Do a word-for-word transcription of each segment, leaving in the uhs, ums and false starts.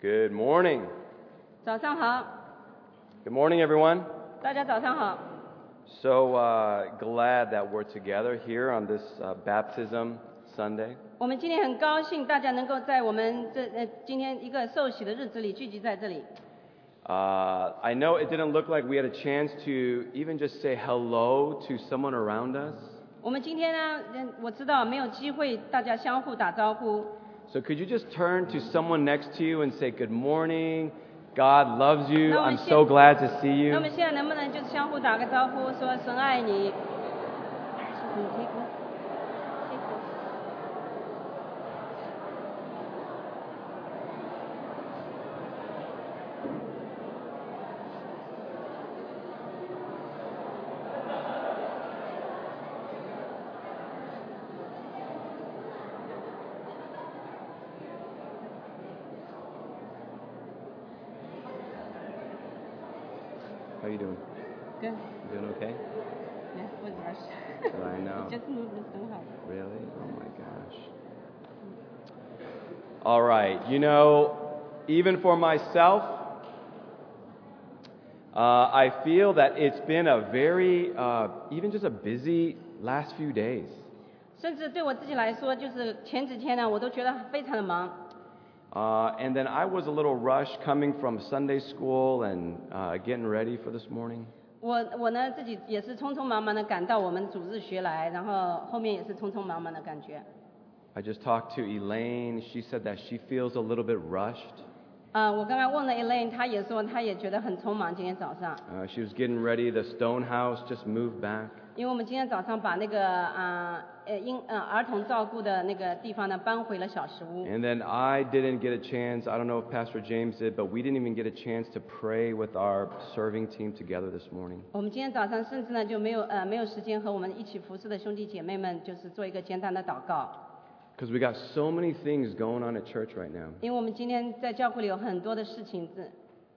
Good morning. 早上好， Good morning, everyone. 大家早上好。 So uh, glad that we're together here on this uh, baptism Sunday. 我们今天很高兴大家能够在我们这呃今天一个受洗的日子里聚集在这里。 Uh, I know it didn't look like we had a chance to even just say hello to someone around us. 我们今天呢，嗯我知道没有机会大家相互打招呼， So could you just turn to someone next to you and say, good morning, God loves you, 那我们 I'm 现 so glad to see 那 you. 么现在能不能就是相互打个招呼，说神爱你？嗯可以可以 How you doing? Good. You doing okay? Yeah, was rush. I know. Just moved this thing out. Really? Oh my gosh. All right. You know, even for myself, uh, I feel that it's been a very, uh, even just a busy last few days. 甚至对我自己来说，就是前几天呢，我都觉得非常的忙。 Uh, and then I was a little rushed coming from Sunday school and uh, getting ready for this morning. 我我呢自己也是匆匆忙忙的赶到我们主日学来，然后后面也是匆匆忙忙的感觉。 I just talked to Elaine. She said that she feels a little bit rushed. 啊、我刚刚问了 Elaine， 她也说她也觉得很匆忙，今天早上， Uh, she was getting ready. The stone house just moved back. 因为我们今天早上把那个啊呃婴呃儿童照顾的那个地方呢搬回了小食屋。 And then I didn't get a chance. I don't know if Pastor James did, but we didn't even get a chance to pray with our serving team together this morning. 我们今天早上甚至呢就没有呃没有时间和我们一起服侍的兄弟姐妹们，就是做一个简单的祷告， Because we got so many things going on at church right now. 因为我们今天在教会里有很多的事情，这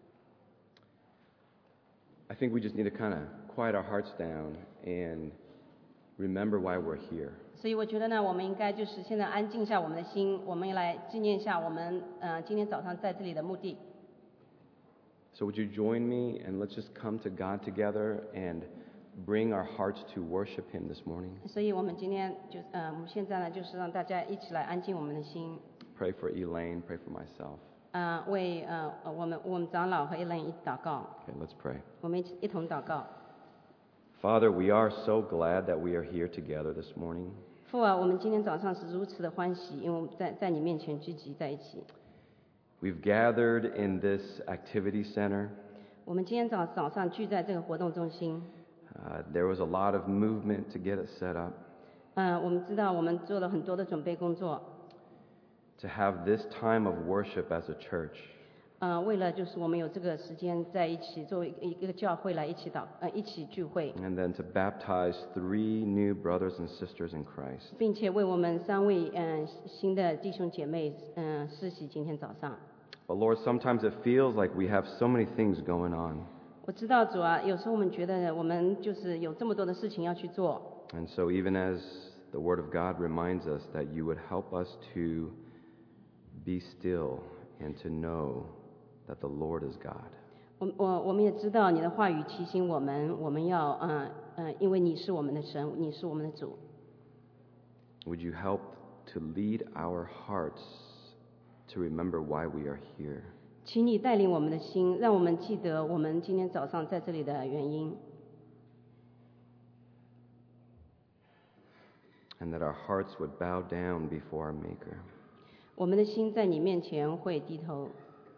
I think we just need to kind of quiet our hearts down and remember why we're here. 所以我觉得呢，我们应该就是现在安静下我们的心，我们来纪念一下我们呃今天早上在这里的目的。 So would you join me and let's just come to God together and bring our hearts to worship Him this morning. 所以我们今天就呃我们现在呢就是让大家一起来安静我们的心， Pray for Elaine, pray for myself. 呃为呃呃我们我们长老和一人一起祷告， Okay, let's pray. 我们一起一同祷告。 Father, we are so glad that we are here together this morning. 父啊，我们今天早上是如此的欢喜，因为我们在在你面前聚集在一起。 We've gathered in this activity center. 我们今天早早上聚在这个活动中心， Uh, there was a lot of movement to get it set up. 呃，我们知道我们做了很多的准备工作， To have this time of worship as a church. 呃，为了就是我们有这个时间在一起，作为一个教会来一起祷呃一起聚会， And then to baptize three new brothers and sisters in Christ. 并且为我们三位嗯、呃、新的弟兄姐妹嗯、呃、施洗今天早上。 But Lord, sometimes it feels like we have so many things going on. 我知道主啊，有时候我们觉得我们就是有这么多的事情要去做， And so even as the Word of God reminds us that you would help us to be still and to know that the Lord is God. 我我我们也知道你的话语提醒我们，我们要嗯嗯、呃呃，因为你是我们的神，你是我们的主， Would you help to lead our hearts to remember why we are here? 请你带领我们的心，让我们记得我们今天早上在这里的原因， And that our hearts would bow down before our Maker. 我们的心在你面前会低头，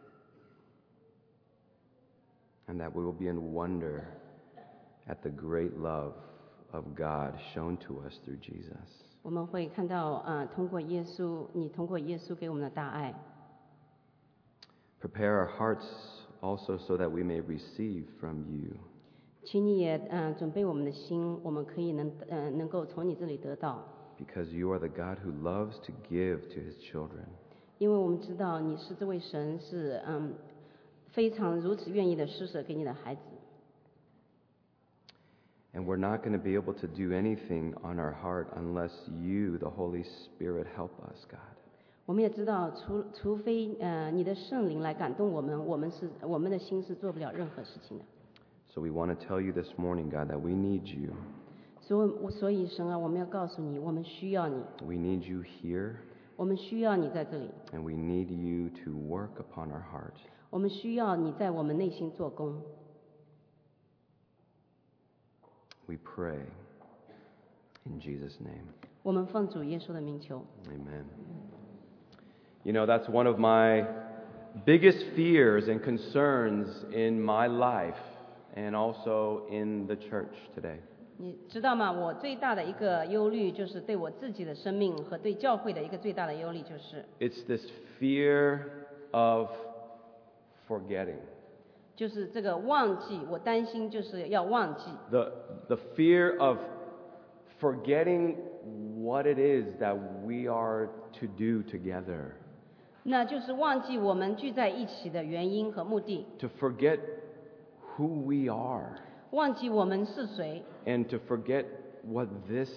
And that we will be in wonder at the great love of God shown to us through Jesus. 我们会看到呃，通过耶稣，你通过耶稣给我们的大爱， Prepare our hearts also so that we may receive from you. 请你也呃准备我们的心，我们可以能呃能够从你这里得到， Because you are the God who loves to give to his children. 因为我们知道你是这位神是嗯非常如此愿意的施舍给你的孩子。 And we're not going to be able to do anything on our heart unless you, the Holy Spirit, help us, God. 我们也知道，除除非呃你的圣灵来感动我们，我们是我们的心是做不了任何事情的。 So we want to tell you this morning, God, that we need you. 所以，所以神啊，我们要告诉你，我们需要你， We need you here, 我们需要你在这里， and we need you to work upon our heart. 我们需要你在我们内心做工。 We pray in Jesus' name. 我们奉主耶稣的名求。 Amen. You know, that's one of my biggest fears and concerns in my life and also in the church today. 你知道吗？我最大的一个忧虑就是对我自己的生命和对教会的一个最大的忧虑就是， It's this fear of forgetting. 就是这个忘记。我担心就是要忘记， The, the fear of forgetting what it is that we are to do together. 那就是忘记我们聚在一起的原因和目的， To forget who we are. 忘记我们是谁， And to forget what this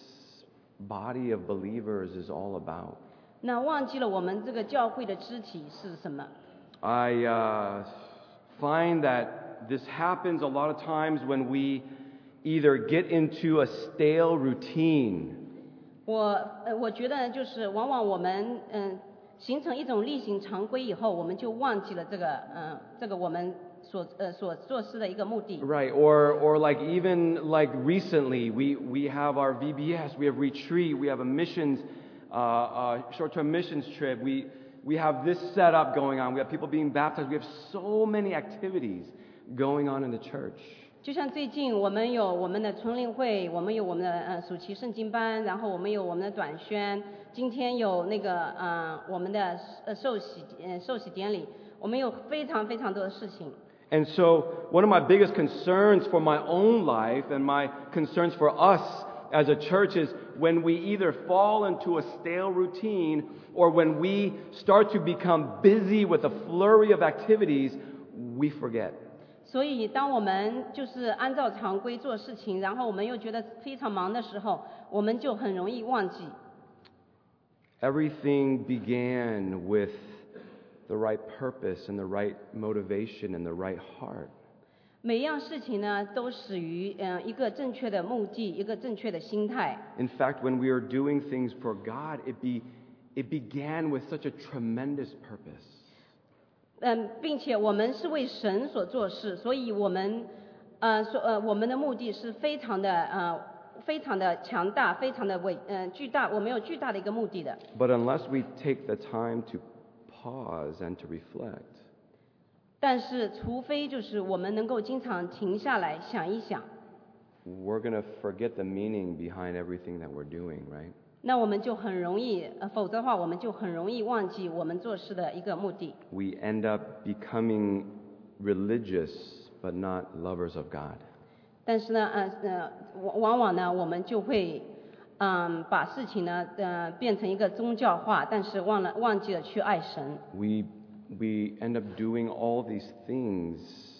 body of believers is all about. 那忘记了我们这个教会的肢体是什么。 I uh, find that this happens a lot of times when we either get into a stale routine. 我呃，我觉得就是往往我们嗯、形成一种例行常规以后，我们就忘记了这个嗯、呃这个我们所呃所做事的一个目的。 Right, or or like even like recently, we we have our V B S, we have retreat, we have a missions, uh, uh, short-term missions trip. We we have this setup going on. We have people being baptized. We have so many activities going on in the church. 就像最近我们有我们的春令会，我们有我们的呃暑期圣经班，然后我们有我们的短宣，今天有那个呃我们的呃受洗呃受洗典礼，我们有非常非常多的事情。 And so, one of my biggest concerns for my own life and my concerns for us as a church is when we either fall into a stale routine or when we start to become busy with a flurry of activities, we forget. 所以，当我们就是按照常规做事情，然后我们又觉得非常忙的时候，我们就很容易忘记。 Everything began with the right purpose and the right motivation and the right heart. 每样事情呢，都始于嗯、呃一个正确的目的，一个正确的心态。 In fact, when we are doing things for God, it be it began with such a tremendous purpose. 嗯，并且我们是为神所做事，所以我们呃所呃我们的目的是非常的呃非常的强大，非常的伟呃巨大，我们有巨大的一个目的的。 But unless we take the time to pause and to reflect, 但是，除非就是我们能够经常停下来想一想， we're going to forget the meaning behind everything that we're doing, right? 那我们就很容易，呃，否则的话，我们就很容易忘记我们做事的一个目的。 We end up becoming religious but not lovers of God. 但是呢，呃呃，往往往呢，我们就会，嗯，把事情呢，呃，变成一个宗教化，但是忘了忘记了去爱神。 We we end up doing all these things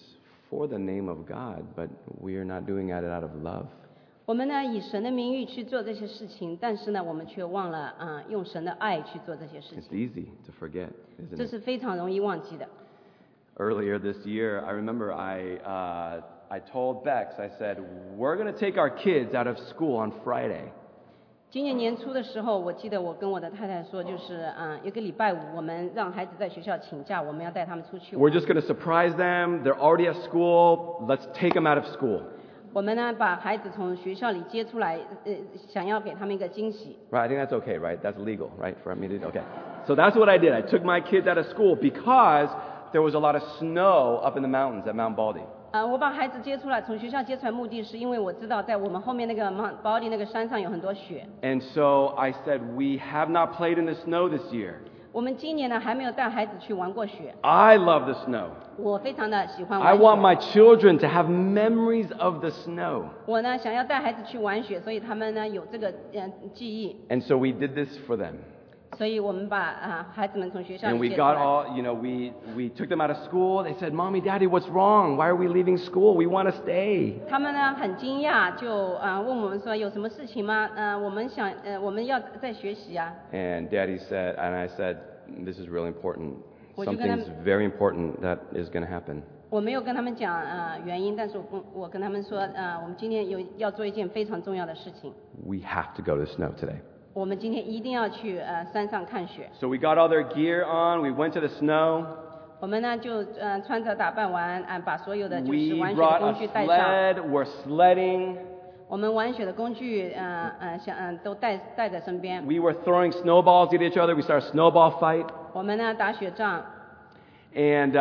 for the name of God, but we are not doing it out of love. 我们呢，以神的名誉去做这些事情，但是呢，我们却忘了啊、呃用神的爱去做这些事 It's 情， easy to forget, isn't 这 it? 是非常容易忘记的。 Earlier this year, I remember I uh, I told Bex, I said, we're going to take our kids out of school on Friday. 今年年初的时候，我记得我跟我的太太说，就是啊、呃一个礼拜五，我们让孩子在学校请假，我们要带他们出去玩。 We're just going to surprise them. They're already at school. Let's take them out of school. 我们呢，把孩子从学校里接出来，呃，想要给他们一个惊喜。 Right, I think that's okay, right? That's legal, right? For me to do. Okay. So that's what I did. I took my kids out of school because there was a lot of snow up in the mountains at Mount Baldy. 啊、我把孩子接出来，从学校接出来，目的是因为我知道在我们后面那个 Mount Baldy 那个山上有很多雪。 And so I said, we have not played in the snow this year. 我们今年呢还没有带孩子去玩过雪， I love the snow. 我非常的喜欢 I 玩 want 雪。 my children to have memories of the snow. 我呢想要带孩子去玩雪，所以他们呢有这个呃记忆。 And so we did this for them. 所以我们把啊孩子们从学校 And 里 we 接出 got 来。 all, you know, we, we took them out of school. They said, Mommy, Daddy, what's wrong? Why are we leaving school? We want to stay. 他们呢很惊讶，就啊、呃、问我们说有什么事情吗？呃，我们想呃我们要在学习啊。 And Daddy said, and I said, this is really important. 我就跟他 Something's 们 very important that is going to happen. 我没有跟他们讲呃原因，但是我跟我跟他们说呃我们今天有要做一件非常重要的事情， We have to go to the snow today. 我们今天一定要去呃山上看雪。 So we got all their gear on. We went to the snow. 我们呢就呃穿着打扮完，啊、把所有的就是 We 玩雪的 brought 工 a 具带上。 sled. We're sledding. 我们玩雪的工具呃呃像嗯、呃、都带带在身边。 We were throwing snowballs at each other. We started a snowball fight. 我们呢打雪仗。 And uh,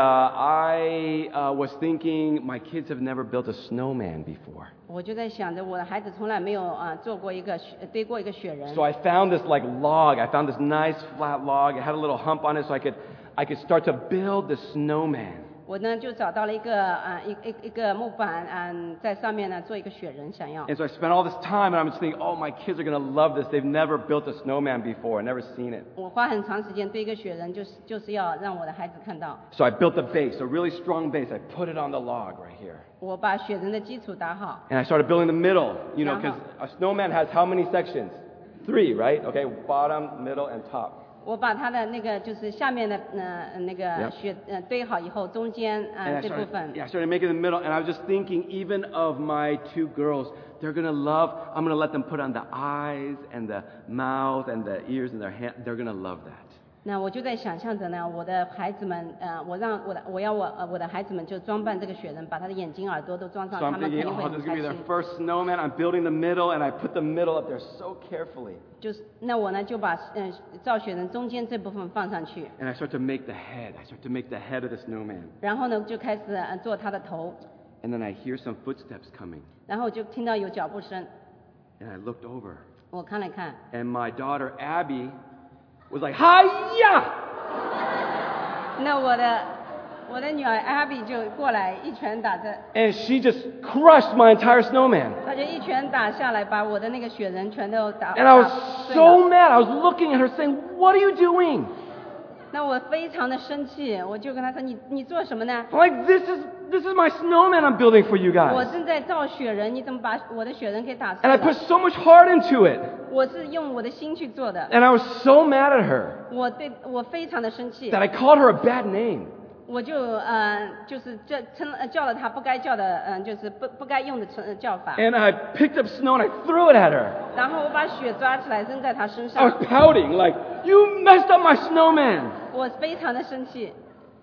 I uh, was thinking, my kids have never built a snowman before. 我就在想着我的孩子从来没有啊、呃、做过一个雪堆过一个雪人。 So I found this like log. I found this nice flat log. It had a little hump on it, so I could, I could start to build the snowman. 我呢就找到了一个啊、呃、一一一个木板，嗯、在上面呢做一个雪人，想要。 And so I spent all this time, and I'm just thinking, oh, my kids are going to love this. They've never built a snowman before. I've never seen it. 我花很长时间堆一个雪人，就是就是要让我的孩子看到。 So I built the base, a really strong base. I put it on the log right here. 我把雪人的基础打好， And I started building the middle, you know, because Uh-huh. a snowman has how many sections? Three, right? Okay, bottom, middle, and top. 我把它的那个就是下面的呃那个 Yep. 雪呃堆好以后，中间 And 呃 I 这部 started, 分 yeah, I started making the middle, and I was just thinking, even of my two girls, they're gonna love. I'm gonna let them put on the eyes and the mouth and the ears and their hand. They're gonna love that. 那我就在想象着呢，我的孩子们，呃，我让我的我要我呃我的孩子们就装扮这个雪人，把他的眼睛、耳朵都装上， So 他 I'm 们肯 thinking, 定会 oh, 很 this is 开 gonna be 心 their。first snowman. I'm building the middle, and I put the middle up there so carefully. 就是那我呢就把呃造雪人中间这部分放上去， And I start to make the head. I start to make the head of the snowman. 然后呢就开始呃做他的头， And then I hear some footsteps coming, 然后我就听到有脚步声， and I looked over, 我看了看， and my daughter Abby was like, "Hiya!" 那我的我的女儿 Abby 就过来一拳打着， And she just crushed my entire snowman. 她就一拳打下来，把我的那个雪人全都打 And I 打 was 碎 so 了。 mad. I was looking at her saying, "What are you doing?" 那我非常的生气，我就跟她说：“你你做什么呢？ I'm like, "This is this is my snowman I'm building for you 我 guys." 正在造雪人，你怎么把我的雪人给打碎 And I put 了？ so much heart into it. 我是用我的心去做的， And I was so mad at her 我对我非常的生气， that I called her a bad name. 我就呃就是叫称呃叫了她不该叫的，嗯、就是不不该用的称呃叫法。 And I picked up snow and I threw it at her. 然后我把雪抓起来扔在她身 I was 上， pouting like, "You messed up my snowman." 我非常的生气。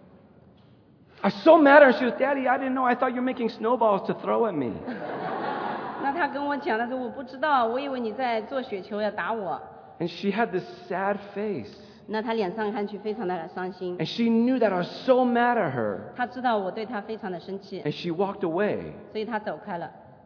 I was so mad at her. She was, "Daddy, I didn't know. I thought you were making snowballs to throw at me." 那她跟我讲，她说我不知道，我以为你在做雪球要打我。 And she had this sad face. 那她脸上看去非常的伤心， And she knew that I was so mad at her. 她知道我对她非常的生气， And she walked away 所以她走开了，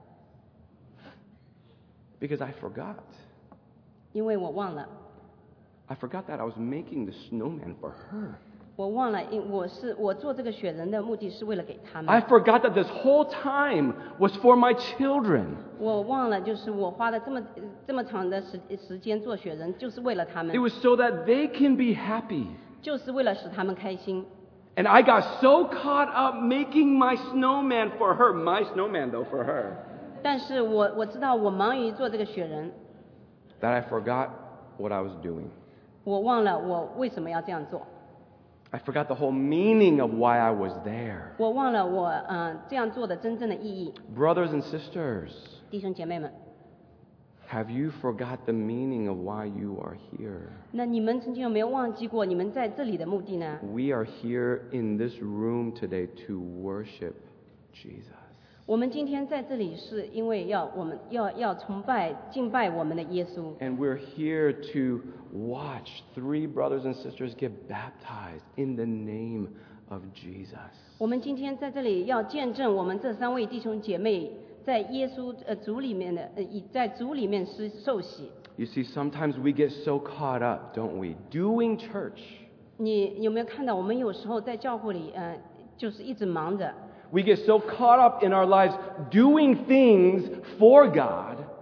because I forgot. 因为我忘了， I forgot that I was making the snowman for her. 我忘了，因我是我做这个雪人的目的是为了给他 I 们， forgot that this whole time was for my children. 我忘了就是我花了这么这么长的时时间做雪人，就是为了他 It 们， was so that they can be happy. 就是为了使他们开心。 And I got so caught up making my snowman for her. My snowman, though, for her. 但是我我知道我忙于做这个雪人， That I forgot what I was doing. 我忘了我为什么要这样做， I forgot the whole meaning of why I was there. 我忘了我嗯、呃这样做的真正的意义。 Brothers and sisters, 弟兄姐妹们， have you forgot the meaning of why you are here? 那你们曾经有没有忘记过你们在这里的目的呢？ We are here in this room today to worship Jesus. 我们今天在这里是因为要我们要要崇拜敬拜我们的耶稣， And we're here to watch three brothers and sisters get baptized in the name of Jesus. 我们今天在这里要见证我们这三位弟兄姐妹在耶稣呃主里面的呃以在主里面是受洗。 You see, sometimes we get so caught up, don't we, doing church. 你有没有看到我们有时候在教会里呃就是一直忙着， We get so caught up in our lives doing things for God.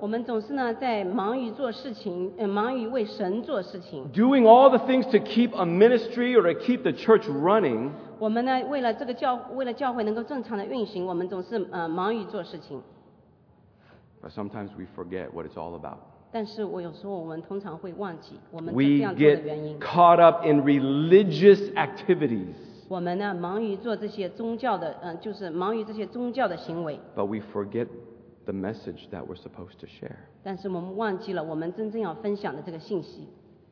我们总是呢在忙于做事情，呃，忙于为神做事情。 doing all the things to keep a ministry or to keep the church running, 我们呢为了这个教，为了教会能够正常的运行，我们总是呃忙于做事情。 but sometimes we forget what it's all about. 但是我有时候我们通常会忘记我们这 We 样做的原因。 get caught up in religious activities, 我们呢忙于做这些宗教的，嗯、呃，就是忙于这些宗教的行为。 but we forget the message that we're supposed to share. 但是我们忘记了我们真正要分享的这个信息。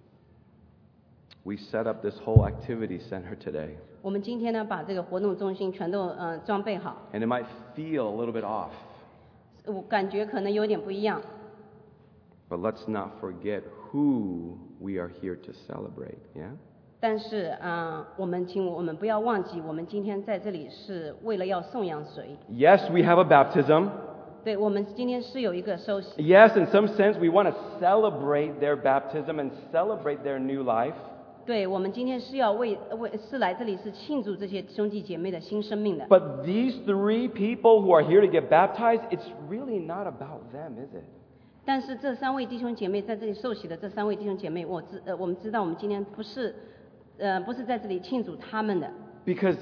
We set up this whole activity center today, 我们今天呢把这个活动中心全都呃装备好， and it might feel a little bit off, 我感觉可能有点不一样。 but let's not forget who we are here to celebrate, yeah? 但是啊、呃，我们请我们不要忘记，我们今天在这里是为了要颂扬谁。 Yes, we have a baptism. 对，我们今天是有一个受洗。 Yes, in some sense, we want to celebrate their baptism and celebrate their new life. 对，我们今天是要为为是来这里是庆祝这些兄弟姐妹的新生命的。 But these three people who are here to get baptized, it's really not about them, is it? 但是这三位弟兄姐妹在这里受洗的这三位弟兄姐妹，我知呃我们知道我们今天不是呃不是在这里庆祝他们的， Because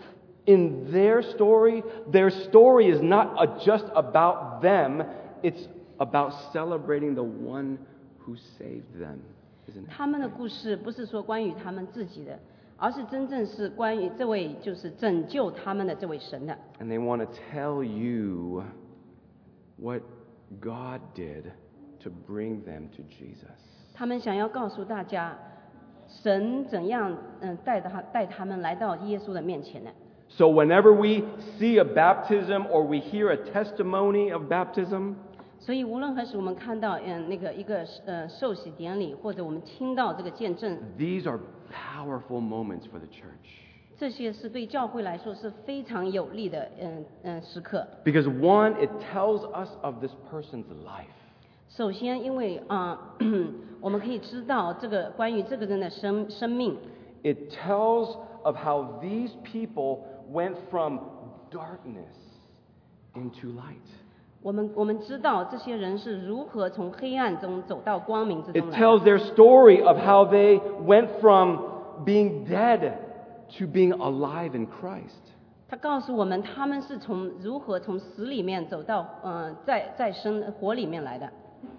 in their story, their story is not a, just about them, it's about celebrating the one who saved them, isn't it? 他们的故事不是说关于他们自己的，而是真正是关于这位就是拯救他们的这位神的。 And they want to tell you what God did to bring them to Jesus. 他们想要告诉大家，神怎样嗯带他带他们来到耶稣的面前的。 So whenever we see a baptism or we hear a testimony of baptism, 所以无论何时我们看到嗯那个一个呃受洗典礼，或者我们听到这个见证， these are powerful moments for the church. 这些是对教会来说是非常有利的嗯嗯时刻。 Because one, it tells us of this person's life. 首先，因为啊、呃、我们可以知道这个关于这个人的生生命， It tells of how these people went from darkness into light. 我们我们知道这些人是如何从黑暗中走到光明之中 It 来的。 tells their story of how they went from being dead to being alive in Christ. 他告诉我们，他们是从如何从死里面走到呃再再生活里面来的。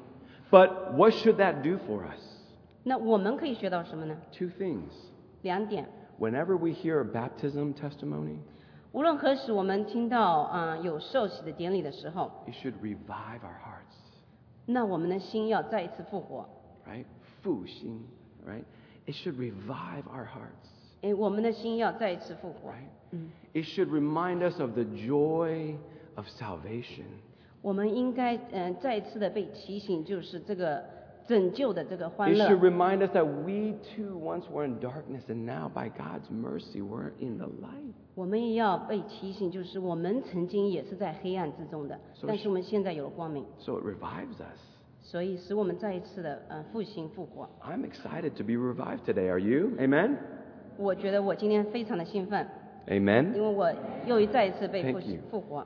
But what should that do for us? 那我们可以学到什么呢？ Two things. 两点。 Whenever we hear a baptism testimony, 无论何时我们听到啊、呃有受洗的典礼的时候， it should revive our hearts, 那我们的心要再一次复活。 right? 复兴, right? It should revive our hearts, 诶，我们的心要再一次复活。 right? It should remind us of the joy of salvation. 我们应该嗯、呃再一次的被提醒，就是这个拯救的这个欢 It 乐 should。remind us that we too once were in darkness and now by God's mercy we're in the light. 我们也要被提醒，就是我们曾经也是在黑暗之中的， So 但是我们现在有了光明， So it revives us. 所以使我们再一次的呃复兴复活。 I'm excited to be revived today. Are you? Amen? 我觉得我今天非常的兴奋， Amen? 因为我又一再一次被 Thank 复 you. 复活。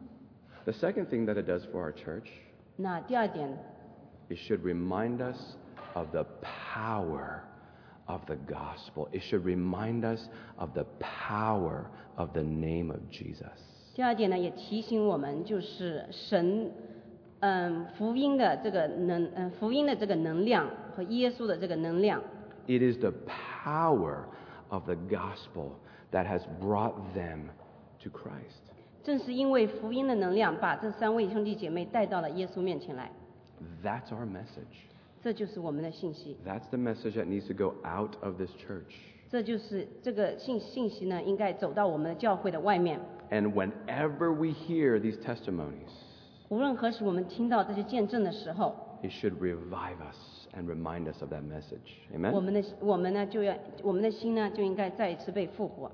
The second thing that it does for our church, 那第二点， it should remind us of the power of the gospel. It should remind us of the power of the name of Jesus. 第二点呢，也提醒我们，就是神，嗯，福音的这个能，嗯，福音的这个能量和耶稣的这个能量， It is the power of the gospel that has brought them to Christ. 正是因为福音的能量，把这三位兄弟姐妹带到了耶稣面前来， That's our message. 这就是我们的信息， That's the message that needs to go out of this church. 这就是这个信信息呢，应该走到我们的教会的外面。 And whenever we hear these testimonies, 无论何时我们听到这些见证的时候， it should revive us and remind us of that message. 我 Amen? 们的我们呢就要我们的心呢就应该再一次被复活。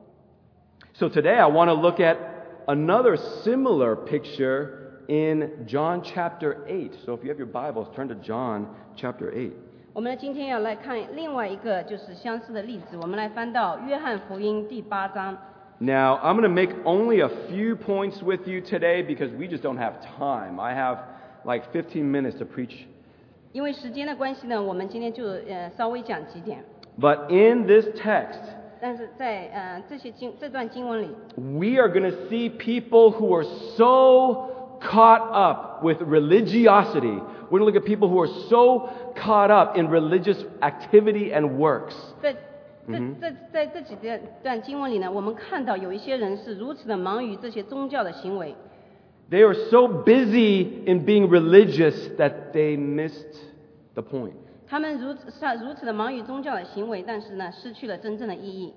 So today I want to look at another similar picture in John chapter eight. So if you have your Bibles, turn to John chapter eight. 我们呢今天要来看另外一个就是相似的例子，我们来翻到约翰福音第八章。 Now, I'm going to make only a few points with you today because we just don't have time. I have like fifteen minutes to preach. 因为时间的关系呢，我们今天就呃稍微讲几点。 But in this text, 但是在呃这些经这段经文里， we are going to see people who are so caught up with religiosity. We're going to look at people who are so caught up in religious activity and works. 在这这在这几段段经文里呢，我们看到有一些人是如此的忙于这些宗教的行为， They are so busy in being religious that they missed the point. 他们如此是如此的忙于宗教的行为，但是呢，失去了真正的意义。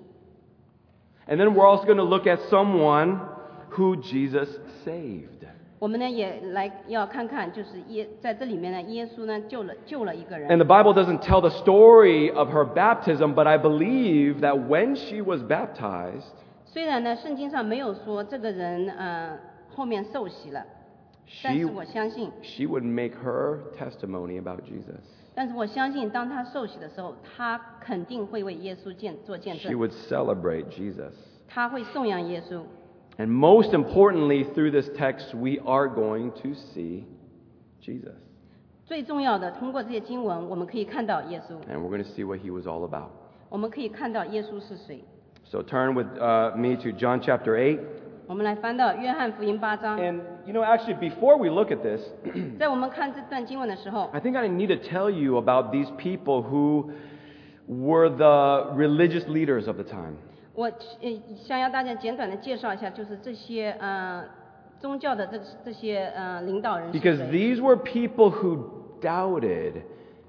And then we're also going to look at someone who Jesus saved. 我们呢也来要看看，就是耶在这里面呢，耶稣呢救了救了一个 And 人。 the Bible doesn't tell the story of her baptism, but I believe that when she was baptized, 虽然呢，圣经上没有说这个人呃后面受洗了，但 she, 是我相信， she would make her testimony about Jesus. 但是我相信，当他受洗的时候，他肯定会为耶稣见做见 She 证， would celebrate Jesus. 他会颂扬耶稣。 And most importantly, through this text, we are going to see Jesus. 最重要的，通过这些经文，我们可以看到耶稣， And we're going to see what he was all about. 我们可以看到耶稣是谁。 So turn with uh, me to John chapter eight. 我们来翻到约翰福音八章， And, you know, actually, before we look at this, 在我们看这段经文的时候， I think I need to tell you about these people who were the religious leaders of the time. 我呃想要大家简短的介绍一下，就是这些呃宗教的这这些呃领导人是 Because 谁。 these were people who doubted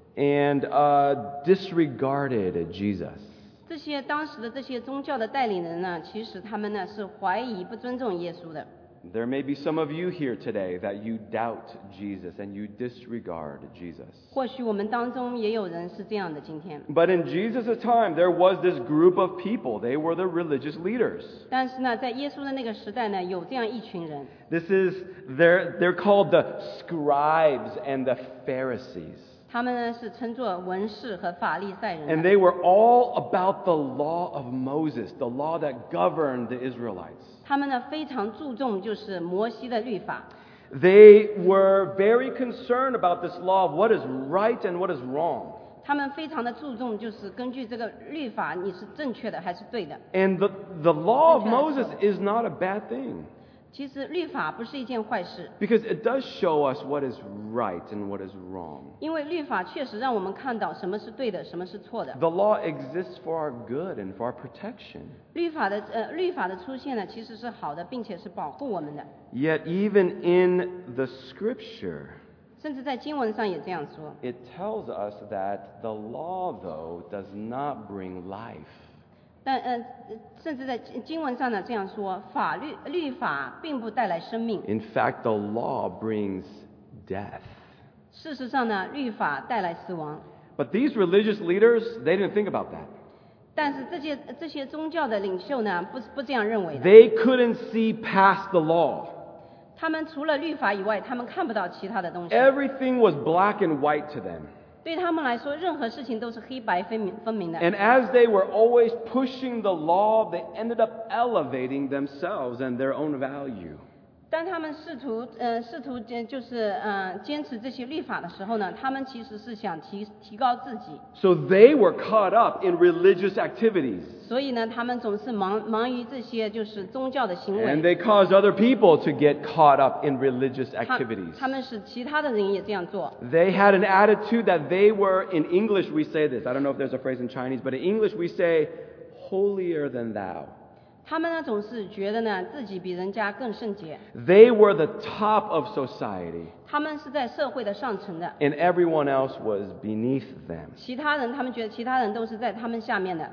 and uh, disregarded Jesus. 这些当时的这些宗教的带领人呢，其实他们呢是怀疑不尊重耶稣的。 There may be some of you here today that you doubt Jesus and you disregard Jesus. 或许我们当中也有人是这样的。今天， But in Jesus' time, there was this group of people. They were the religious leaders. 但是呢，在耶稣的那个时代呢，有这样一群人， This is, they're, they're called the scribes and the Pharisees. 他们呢是称作文士和法利赛人 And 的。 they were all about the law of Moses, the law that governed the Israelites. 他们呢非常注重就是摩西的律法， They were very concerned about this law of what is right and what is wrong. 他们非常的注重就是根据这个律法你是正确的还是对的。 And the, the law of Moses is not a bad thing. 其实律法不是一件坏事， Because it does show us what is right and what is wrong. 因为律法确实让我们看到什么是对的，什么是错的。 The law exists for our good and for our protection. 律法的呃律法的出现呢，其实是好的，并且是保护我们的。 Yet even in the scripture, 甚至在经文上也这样说。 it tells us that the law, though, does not bring life. 但呃，甚至在经文上呢这样说，法律律法并不带来生命。 In fact, the law brings death. 事实上呢，律法带来死亡。 But these religious leaders, they didn't think about that. 但是这些这些宗教的领袖呢，不不这样认为的。 They couldn't see past the law. 他们除了律法以外，他们看不到其他的东西。 Everything was black and white to them. 对他们来说，任何事情都是黑白分明分明的。 And as they were always pushing the law, they ended up elevating themselves and their own value. 当他们试图呃试图坚就是呃坚持这些律法的时候呢，他们其实是想提提高自己， So they were caught up in religious activities. 所以呢，他们总是忙忙于这些就是宗教的行 And 为。 they caused other people to get caught up in religious 他 activities. 他们使其他的人也这样做。 They had an attitude that they were, in English we say this, I don't know if there's a phrase in Chinese, but in English we say, holier than thou. 他们呢总是觉得呢自己比人家更圣洁， They were the top of society, 他们是在社会的上层的， and everyone else was beneath them. 其他人他们觉得其他人都是在他们下面的。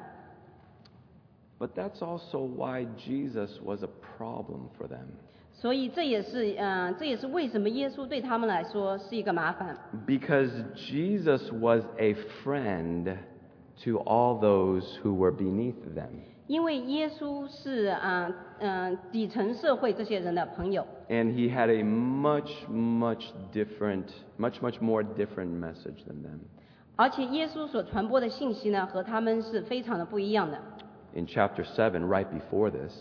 But that's also why Jesus was a problem for them. 所以这也是呃这也是为什么耶稣对他们来说是一个麻烦， Because Jesus was a friend to all those who were beneath them. 因为耶稣是啊嗯、呃、底层社会这些人的朋友， And he had a much, much different, much, much more different message than them. 而且耶稣所传播的信息呢和他们是非常的不一样的。 In chapter seven, right before this,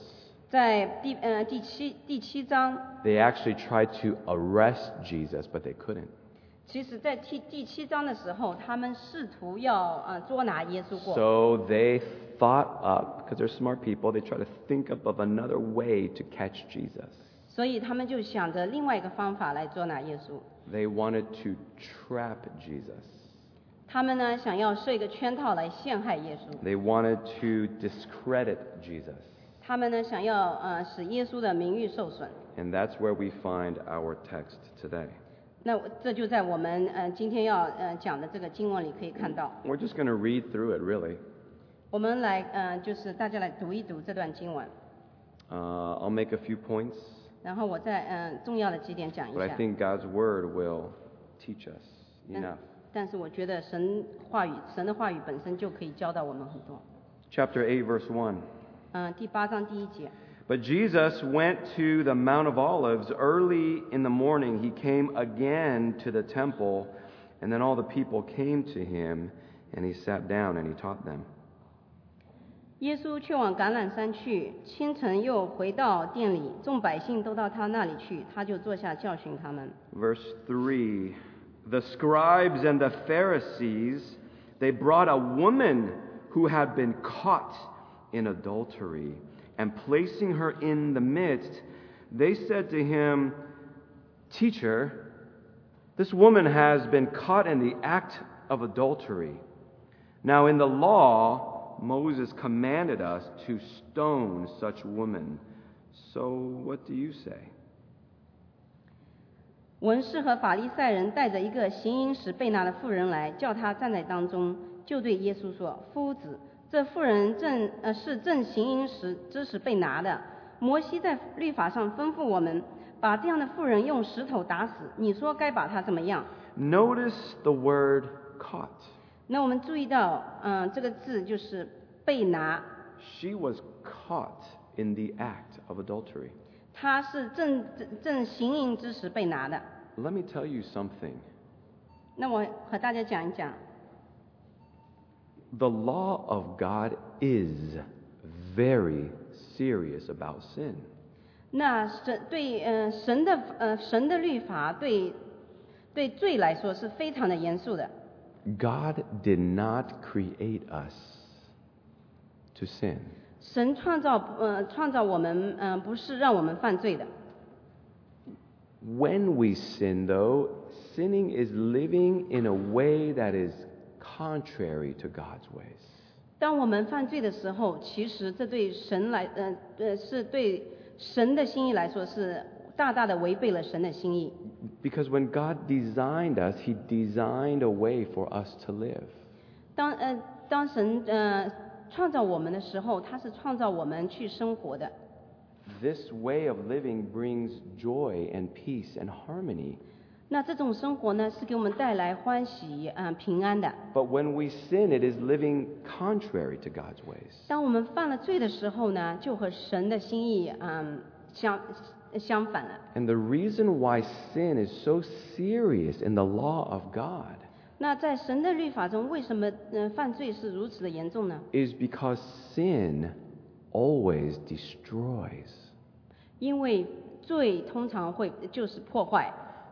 在第呃第七第七章， they actually tried to arrest Jesus, but they couldn't. 其实在第第七章的时候，他们试图要呃捉拿耶稣过。 So they thought up, because they're smart people, they try to think up of another way to catch Jesus. 所以他们就想着另外一个方法来捉拿耶稣。 They wanted to trap Jesus. 他们呢想要设一个圈套来陷害耶稣。 They wanted to discredit Jesus. 他们呢想要呃使耶稣的名誉受损。 And that's where we find our text today. 那这就在我们呃今天要呃讲的这个经文里可以看到。 We're just going to read through it, really. 我们来呃就是大家来读一读这段经文， Uh, I'll make a few points, 然后我再呃重要的几点讲一 but I 下。 think God's word will teach us 但 enough. 但是我觉得神话语神的话语本身就可以教导我们很多。 Chapter eight, verse one. 嗯、第八章第一节。 But Jesus went to the Mount of Olives. Early in the morning, he came again to the temple, and then all the people came to him, and he sat down and he taught them. 耶稣去往橄榄山去，清晨又回到店里，众百姓都到他那里去，他就坐下教训他们。 Verse three. The scribes and the Pharisees, they brought a woman who had been caught in adultery, and placing her in the midst, they said to him, Teacher, this woman has been caught in the act of adultery. Now in the law, Moses commanded us to stone such women. So what do you say? 文士和法利赛人带着一个行淫时被拿的妇人来，叫他站在当中，就对耶稣说：“夫子，这妇人正呃是正行淫时之时被拿的。摩西在律法上吩咐我们，把这样的妇人用石头打死。你说该把她怎么样？” Notice the word caught. 那我们注意到，嗯、呃，这个字就是被拿， She was caught in the act of adultery. 她是正正正行淫之时被拿的。 Let me tell you something. 那我和大家讲一讲， The law of God is very serious about sin. 那神对呃神的呃神的律法对对罪来说是非常的严肃的。 God did not create us to sin. 神创造呃创造我们呃不是让我们犯罪的。 When we sin, though, sinning is living in a way that is contrary to God's ways. 当我们犯罪的时候，其实这对神来呃呃是对神的心意来说是大大的违背了神的心意。 Because when God designed us, He designed a way for us to live. 当呃当神呃创造我们的时候，他是创造我们去生活的。 This way of living brings joy and peace and harmony. 那这种生活呢，是给我们带来欢喜、嗯、呃、平安的。 But when we sin, it is living contrary to God's ways. 当我们犯了罪的时候呢，就和神的心意嗯相相反了。 And the reason why sin is so serious in the law of God 那在神的律法中，为什么嗯犯罪是如此的严重呢？ is because sin always destroys. 因为罪通常会就是破坏。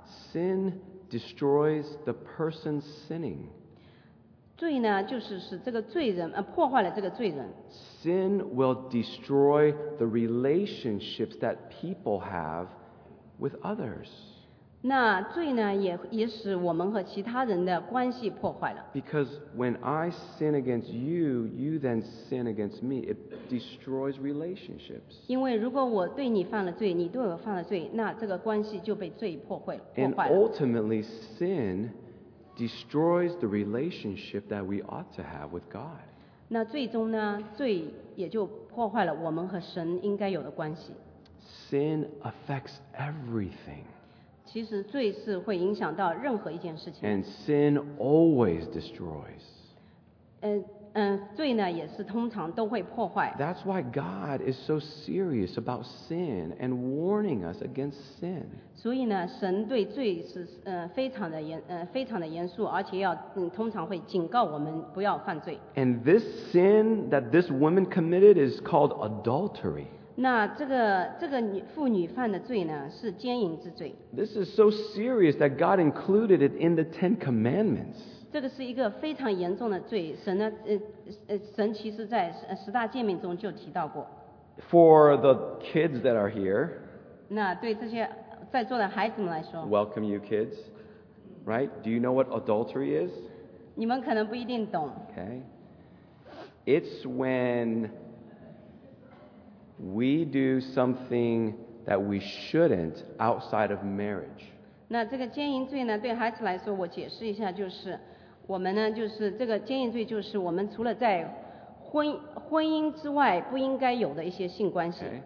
Sin destroys the person sinning. 罪呢，就是使这个罪人呃破坏了这个罪人。 Sin will destroy the relationships that people have with others. 那罪呢，也也使我们和其他人的关系破坏了。 Because when I sin against you, you then sin against me. It destroys relationships. 因为如果我对你犯了罪，你对我犯了罪，那这个关系就被罪破坏破 And 坏了。 ultimately, sin destroys the relationship that we ought to have with God. 那最终呢，罪也就破坏了我们和神应该有的关系。 Sin affects everything. 其实罪是会影响到任何一件事情。 And sin always destroys. 嗯嗯，罪呢也是通常都会破坏。 That's why God is so serious about sin and warning us against sin. 所以呢，神对罪是呃非常的严呃非常的严肃，而且要嗯通常会警告我们不要犯罪。 And this sin that this woman committed is called adultery. 那这个这个女妇女犯的罪呢，是奸淫之罪。 This is so serious that God included it in the Ten Commandments. 这个是一个非常严重的罪，神呢，呃呃，神其实在十十大诫命中就提到过。 For the kids that are here, 那对这些在座的孩子们来说， welcome you kids, right? Do you know what adultery is? 你们可能不一定懂。 Okay. It's when we do something that we shouldn't outside of marriage. 那这个奸淫罪呢，对孩子来说，我解释一下，就是我们呢，就是这个奸淫罪，就是我们除了在婚婚姻之外不应该有的一些性关系。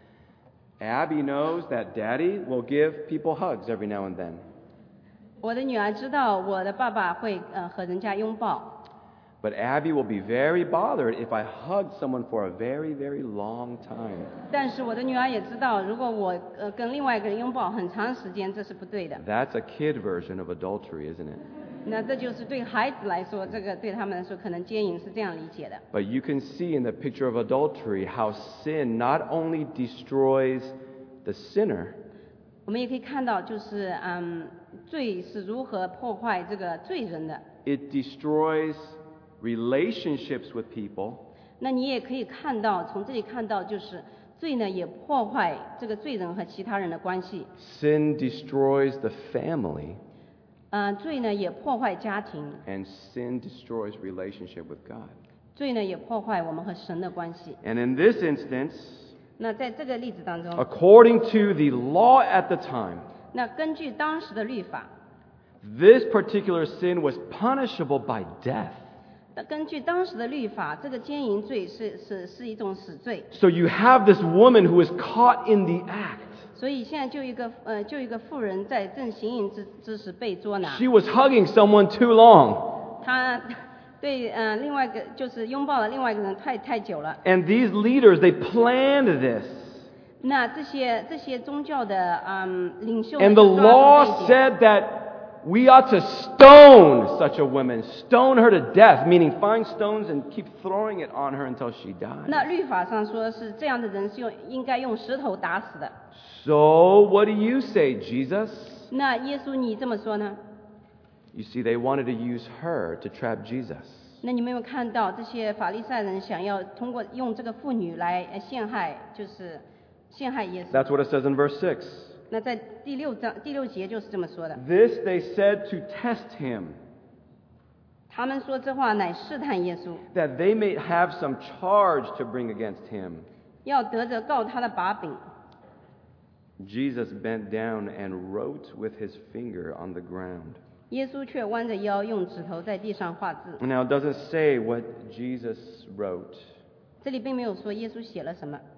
Okay. Abby knows that Daddy will give people hugs every now and then. 我的女儿知道我的爸爸会呃和人家拥抱。 But Abby will be very bothered if I hug someone for a very, very long time. 但是我的女儿也知道，如果我呃跟另外一个人拥抱很长时间，这是不对的。 That's a kid version of adultery, isn't it? 那这就是对孩子来说，这个对他们来说，可能奸淫是这样理解的。 But you can see in the picture of adultery how sin not only destroys the sinner, 我们也可以看到，就是嗯，罪是如何破坏这个罪人的。 it destroys relationships with people, 那你也可以看到，从这里看到，就是罪呢也破坏这个罪人和其他人的关系。 sin destroys the family, 呃，罪呢也破坏家庭， and sin destroys relationship with God. 罪呢也破坏我们和神的关系。 And in this instance, 那在这个例子当中， according to the law at the time, 那根据当时的律法， this particular sin was punishable by death. 那根据当时的律法，这个奸淫罪是是是一种死罪。 So you have this woman who is caught in the act. 所以现在就一个呃就一个妇人在正行淫之之时被捉拿， She was hugging someone too long. 她对呃另外一个就是拥抱了另外一个人太太久了。 And these leaders, they planned this. 那这些这些宗教的嗯领袖呢 And the 就抓住 law 这一点 said that we ought to stone such a woman, stone her to death, meaning find stones and keep throwing it on her until she died. 那律法上说是这样的人是用应该用石头打死的。 So what do you say, Jesus? 那耶稣你这么说呢？ You see, they wanted to use her to trap Jesus. 那你们有没有看到这些法利赛人想要通过用这个妇女来呃陷害，就是陷害耶稣？ That's what it says in verse six. 那在第六章第六节就是这么说的。 This they said to test him, 他们说这话乃试探耶稣， that they may have some charge to bring against him. 要得着告他的把柄。 Jesus bent down and wrote with his finger on the ground. 耶稣却弯着腰，用指头在地上画字。 Now, it doesn't say what Jesus wrote. 这里并没有说耶稣写了什么。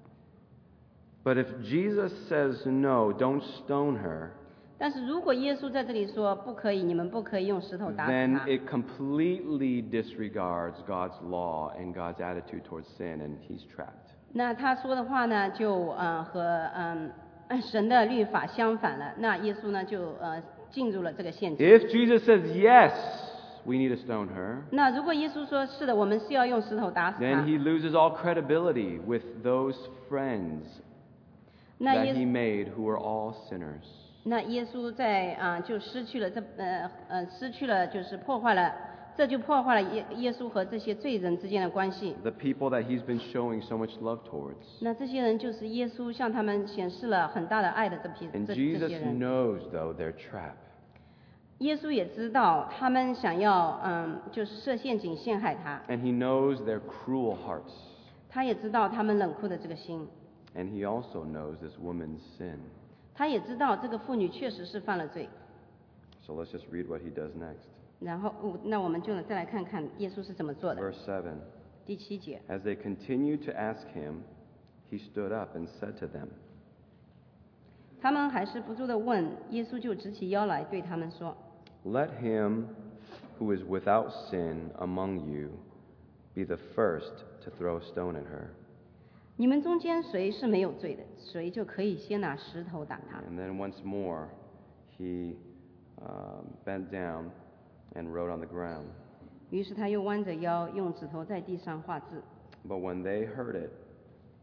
But if Jesus says no, don't stone her, 但是如果耶稣在这里说不可以，你们不可以用石头打死 then 他， it completely disregards God's law and God's attitude towards sin, and he's trapped. 那他说的话呢，就呃和嗯、呃、神的律法相反了。那耶稣呢就呃进入了这个陷阱。 If Jesus says yes, we need to stone her, 那如果耶稣说是的，我们是要用石头打死 then 他， he loses all credibility with those friends 那 that 耶 he made who were all sinners. 那耶稣在啊、就失去了这呃呃失去了就是破坏了，这就破坏了耶耶稣和这些罪人之间的关系。 The people that he's been showing so much love towards. 那这些人就是耶稣向他们显示了很大的爱的这批 And 这这 Jesus 些人。 knows, though, their trap. 耶稣也知道他们想要嗯就是设陷阱陷害他， And he knows their cruel hearts. 他也知道他们冷酷的这个心， And he also knows this woman's sin. 他也知道这个妇女确实是犯了罪。 So let's just read what he does next. 然后，哦那我们就再来看看耶稣是怎么做的。 Verse seven. 第七节， As they continued to ask him, he stood up and said to them, 他们还是不住的问，耶稣就直起腰来对他们说： Let him who is without sin among you be the first to throw a stone at her. 你们中间谁是没有罪的，谁就可以先拿石头打他。 And then once more, he um, bent down and wrote on the ground. 于是他又弯着腰，用指头在地上画字。 But when they heard it,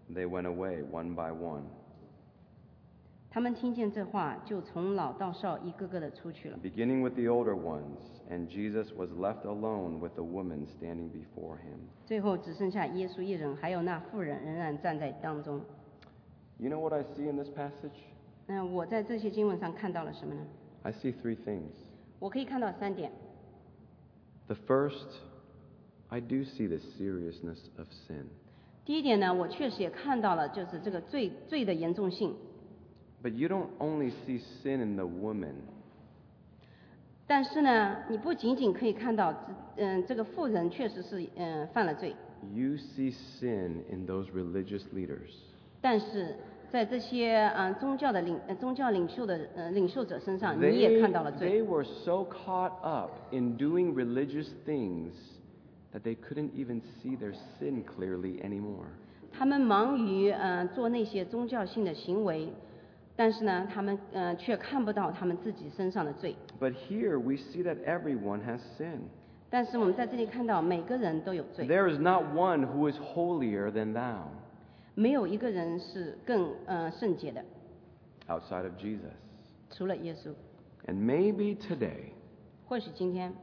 They went away one by one. 他们听见这话，就从老到少一个个的出去了。 Beginning with the older ones, and Jesus was left alone with the woman standing before him. 最后只剩下耶稣一人，还有那妇人仍然站在当中。 You know what I see in this passage? 那我在这些经文上看到了什么呢？ I see three things. 我可以看到三点。 The first, I do see the seriousness of sin. 第一点呢，我确实也看到了，就是这个罪罪的严重性。 But you don't only see sin in the woman. 但是呢，你不仅仅可以看到，嗯，这个妇人确实是嗯犯了罪。 You see sin in those religious leaders. 但是在这些嗯宗教的领呃宗教领袖的呃领袖者身上，你 They, 也看到了罪。 they were so caught up in doing religious things that they couldn't even see their sin clearly anymore. 他们忙于呃做那些宗教性的行为，但是呢，他们呃却看不到他们自己身上的罪。 But here we see that everyone has sin. 但是我们在这里看到，每个人都有罪， There is not one who is holier than thou 没有一个人是更呃圣洁的， outside of Jesus. 除了耶稣。 And maybe today 或许今天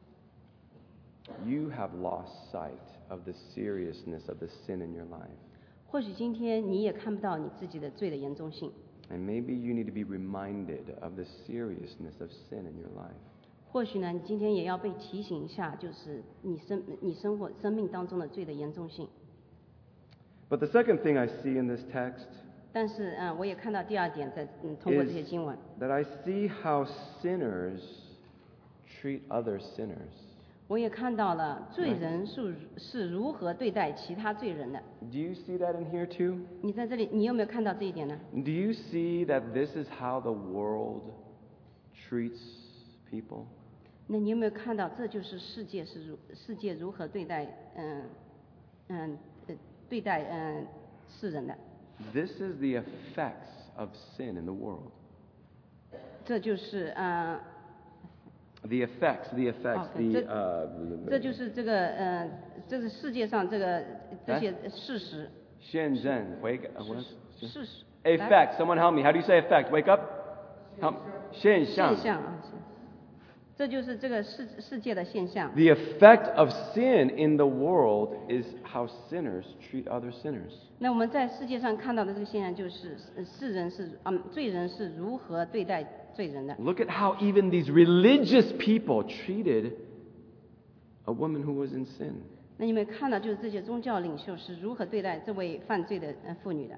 you have lost sight of the seriousness of the sin in your life. 或许今天你也看不到你自己的罪的严重性， And maybe you need to be reminded of the seriousness of sin in your life. 或许呢，你今天也要被提醒一下，就是你生你生活生命当中的罪的严重性。 But the second thing I see in this text 但是嗯，我也看到第二点在，嗯通过这些 is 经文， that I see how sinners treat other sinners. 我也看到了罪人是是如何对待其他罪人的。 Do you see that in here too? 你在这里，你有没有看到这一点呢？ Do you see that this is how the world treats people? 那你有没有看到，这就是世界是如世界如何对待嗯嗯呃对待嗯世人的？ This is the effects of sin in the world. 这就是呃 The effects, the effects, Okay, the 这- uh, 这就是这个呃这是世界上这个这些事实 Shenzhen, wake up. what is- 事实 Effect. Someone help me. How do you say effect? Wake up. Help. 现象. 现象啊，是这就是这个世世界的现象。 The effect of sin in the world is how sinners treat other sinners. 那我们在世界上看到的这个现象就是呃世人是嗯罪人是如何对待罪人的。 Look at how even these religious people treated a woman who was in sin. 那你们看到就是这些宗教领袖是如何对待这位犯罪的呃妇女的，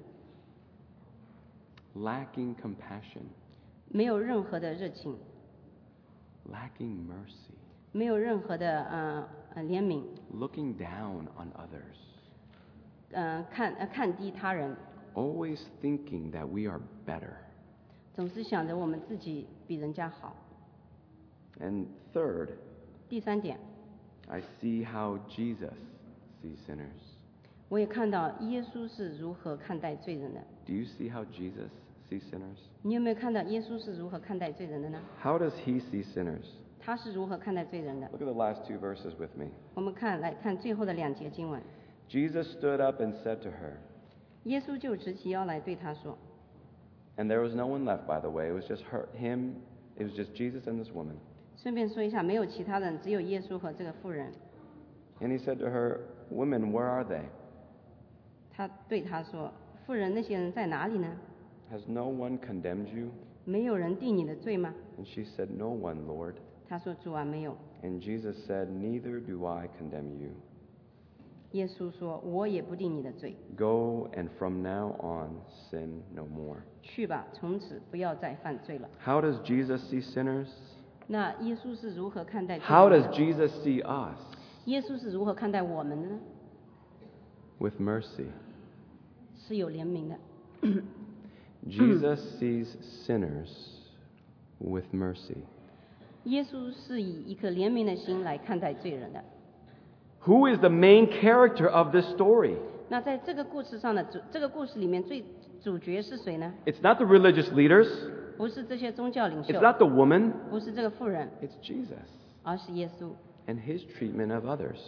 Lacking compassion, 没有任何的热情， lacking mercy, 没有任何的呃呃怜悯， looking down on others, 呃看呃看低他人， always thinking that we are better. 总是想着我们自己比人家好。 And third, 第三点， I see how Jesus sees sinners. 我也看到耶稣是如何看待罪人的。 Do you see how Jesus sees sinners? 你有没有看到耶稣是如何看待罪人的呢？ How does he see sinners? 他是如何看待罪人的？ Look at the last two verses with me. 我们看来看最后的两节经文， Jesus stood up and said to her, 耶稣就直起腰来对他说， and there was no one left, by the way. It was just her, him, it was just Jesus and this woman. 顺便说一下，没有其他人，只有耶稣和这个妇人。 And he said to her, women, where are they? 他对他说，妇人，那些人在哪里呢？ Has no one condemned you? 没有人定你的罪吗？ And she said, no one, Lord. 他说，主啊，没有。 And Jesus said, neither do I condemn you. 耶稣说，我也不定你的罪， Go and from now on sin no more. 去吧，从此不要再犯罪了。 How does Jesus see sinners? 那耶稣是如何看待罪 How 人 does 的？ Jesus see us? 耶稣是如何看待我们的呢？ With mercy. 是有怜悯的。 Jesus sees sinners with mercy. 耶稣是以一颗怜悯的心来看待罪人的。 Who is the main character of this story? 那在这个故事上的主，这个故事里面最主角是谁呢？ It's not the religious leaders. 不是这些宗教领袖 It's，not the woman. 不是这个妇人， It's Jesus 而是耶稣。 and his treatment of others.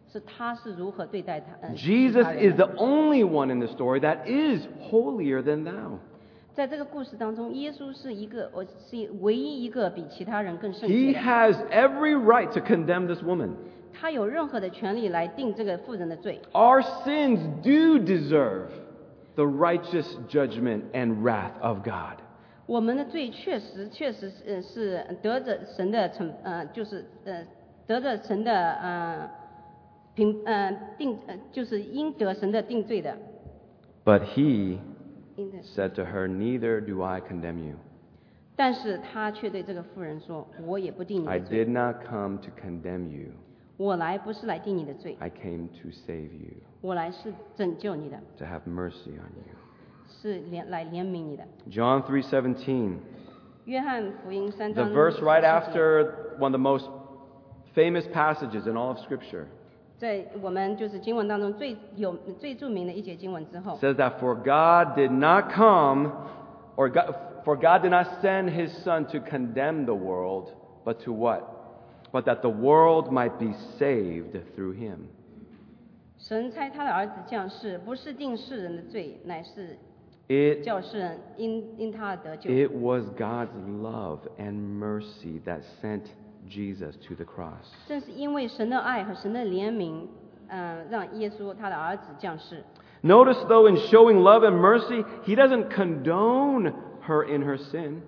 是他是如何对待他。呃 Jesus 其他人 is 的 the only one in the story that is holier than thou. 在这个故事当中，耶稣是一个，我是唯一一个比其他人更圣洁 He 的。 has every right to condemn this woman. 他有任何的权利来定这个妇人的罪。 Our sins do deserve the righteous judgment and wrath of God. 我们的罪确实确实是呃是得着神的惩呃就是呃得着神的呃评呃定呃就是应得神的定罪的。 But he 应得 said to her, Neither do I condemn you. 但是他却对这个妇人说：“我也不定你 I 的罪， did not come to condemn you. 我来不是来定你的罪， I came to save you, 我来是拯救你的， to have mercy on you. 是怜来怜悯你的。” John three seventeen, 约翰福音三 the 章 verse right 17节 after one of the most famous passages in all of Scripture, 在我们就是经文当中最有最著名的一节经文之后， says that for God did not come, or God, for God did not send his Son to condemn the world, but to what? But that the world might be saved through him. 神差他的儿子降世，不是定世人的罪，乃是 It, 叫世人因因他而得救。 it was God's love and mercy that sent Jesus to the cross. 正是因为神的爱和神的怜悯，呃，让耶稣他的儿子降世。 Notice, though, in showing love and mercy, he doesn't condone her in her sin.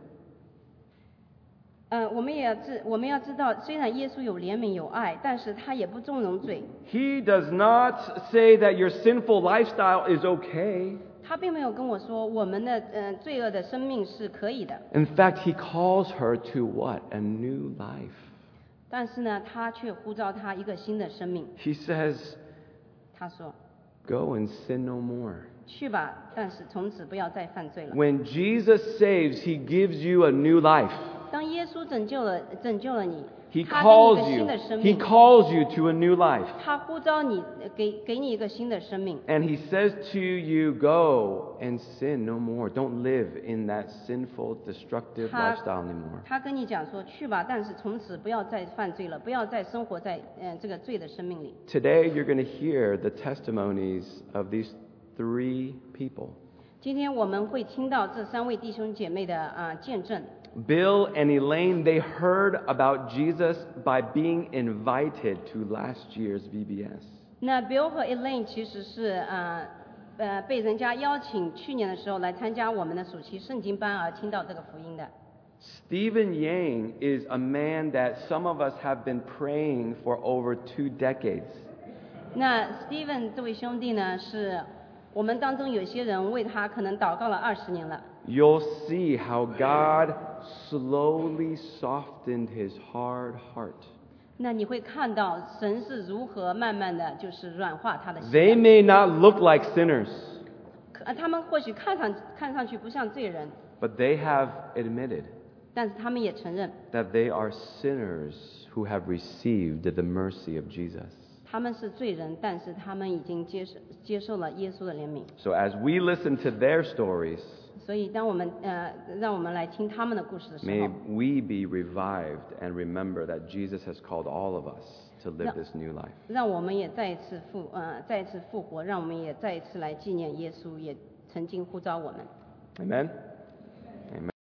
呃，我们也要知，我们要知道，虽然耶稣有怜悯有爱，但是他也不纵容罪。 He does not say that your sinful lifestyle is okay. 他并没有跟我说我们的呃罪恶的生命是可以的， In fact, he calls her to what? A new life. 但是呢，他却呼召他一个新的生命。 He says, 他说 Go and sin no more.：“ 去吧，但是从此不要再犯罪了。” When Jesus saves, he gives you a new life. 当耶稣拯救了拯救了你， He 他给你一 calls 个新 you. 的生 He 命， calls you to a new life. 他呼召你，呃给给你一个新的生命。 And he says to you, Go and sin no more. Don't live in that sinful, destructive 他 lifestyle anymore. 他跟你讲说：“去吧，但是从此不要再犯罪了，不要再生活在呃这个罪的生命里。” Today, you're going to hear the testimonies of these three people. 今天我们会听到这三位弟兄姐妹的啊、呃见证。 Bill and Elaine, they heard about Jesus by being invited to last year's V B S. 那 Bill 和 Elaine 其实是啊呃被人家邀请去年的时候来参加我们的暑期圣经班而听到这个福音的。 Stephen Yang is a man that some of us have been praying for over two decades. 那 Steven 这位兄弟呢，是我们当中有些人为他可能祷告了二十年了。 You'll see how God slowly softened his hard heart. 那你会看到神是如何慢慢的就是软化他的心。 They may not look like sinners, 可他们或许看上看上去不像罪人， but they have admitted 但是他们也承认 that they are sinners who have received the mercy of Jesus. 他们是罪人，但是他们已经接受接受了耶稣的怜悯。 So as we listen to their stories, 所以当我们呃让我们来听他们的故事的时 may 候， we be revived and remember that Jesus has called all of us to live this new life. 让我们也再一次复呃再一次复活，让我们也再一次来纪念耶稣，也曾经呼召我们。 Amen?